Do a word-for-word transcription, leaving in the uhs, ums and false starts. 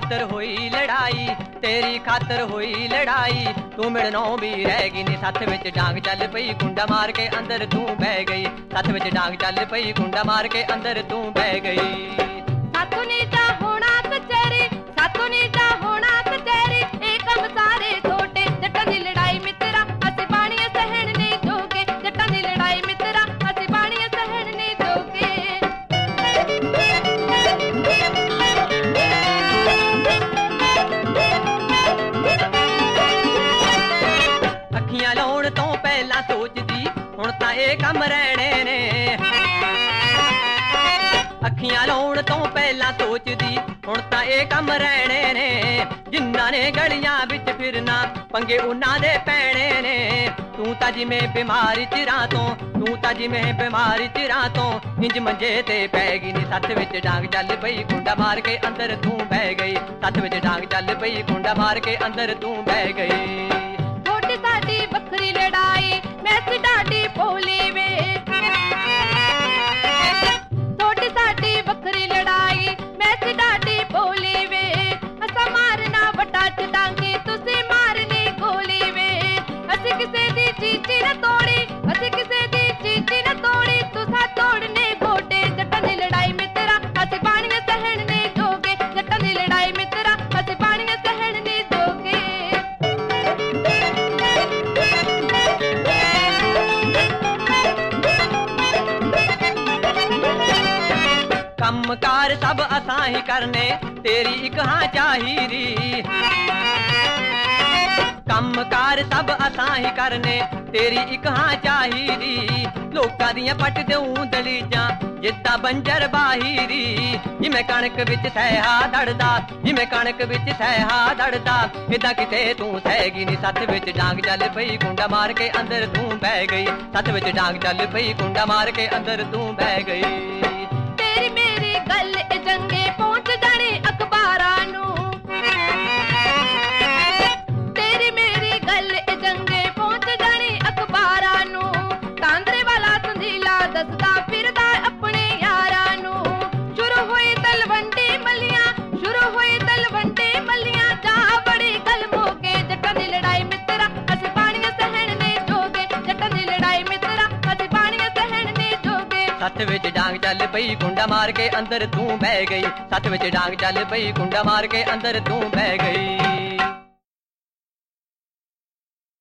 खातर हुई लड़ाई, तेरी खातर हुई लड़ाई। तू मिलनों भी रह गई नी, सथ विच डांग चल पई, कुंडा मार के अंदर तू बह गई। सथ विच डांग चल पई, कुंडा मार के अंदर तू बह गई। साथों नीचा होना कचहरी, साथों नीचा होना कचहरी, एक कम सारे छोटे। जट्टां दी लड़ाई मित्रा असीं बाणियां सहण नहीं जोगे, जट्टां दी लड़ाई मित्रा असीं बाणियां सहण नहीं जोगे। अखियां लाउण तो पहला सोचदी हुण तां इह कम रहणे ने। अखियां लाउण तो पहला सोचदी हुण तां इह कम रहणे ने। जिन्हां ने गलियां विच फिरना पंगे उन्हां दे पैणे ने। तू तां जिवें बीमारी चिरां तो, तू तां जिवें बीमारी चिरां तो इंज मंजे ते पै गई नी। सथ विच डांग चल पई, कुंडा मार के अंदर तू बह गई। सथ विच डांग चल पई, कुंडा मार के अंदर तू बह गई। थोड़ी साडी बखरी लड़ाई, मैसी डाडी भोली वे। थोड़ी साडी बखरी लड़ाई, मैसी डाडी भोली वे। असा मारना वटा च डांगी, तुसी मारनी गोली वे। असी किसे दी चीची न तोड़ी, असी किसे दी चीची न तोड़ी, तुसा तोड़ने गोडे। जट्टां दी लड़ाई मित्रा असी बाणियां सहण नहीं जोगे, जट्टां दी लड़ाई मित्रा असी बाणियां सहण नहीं जोगे। कमकार सब असां ही करने, तेरी इक हां चाहिदी। कमकार सब असां ही करने, तेरी इक हां चाहिदी। लोकां दियां पट देऊं दलीजां जिद्दां बंजर बाहीरी। जिवें कणक विच सैहा दड़दा, जिवें कणक विच सैहा दड़दा, इदां किते तू सहगी नी। सथ विच डांग चल पई, कुंडा मार के अंदर तू बह गई। सथ विच डांग चल पई, कुंडा मार के अंदर तू बह गई। तेरी मेरी गल जंगे पहुंच जानी अखबारां नू। तेरी मेरी गल जंगे पहुंच जानी अखबारां नू। तांदरे वाला संधीला दसदा फिरदा अपने यारां नू। शुरू हुई तलवंडी मलियां, शुरू हुई तलवंडी मलियां, जा बड़ी गल मोगे। जट्टां दी लड़ाई मित्रा असीं बाणियां सहण नहीं जोगे, जट्टां दी लड़ाई मित्रा असीं बाणियां सहण नहीं जोगे। सथ विच डांग चल पई, कुंडा मार के अंदर तू बह गई। सथ विच डांग चल पई, कुंडा मार के अंदर तू बह गई।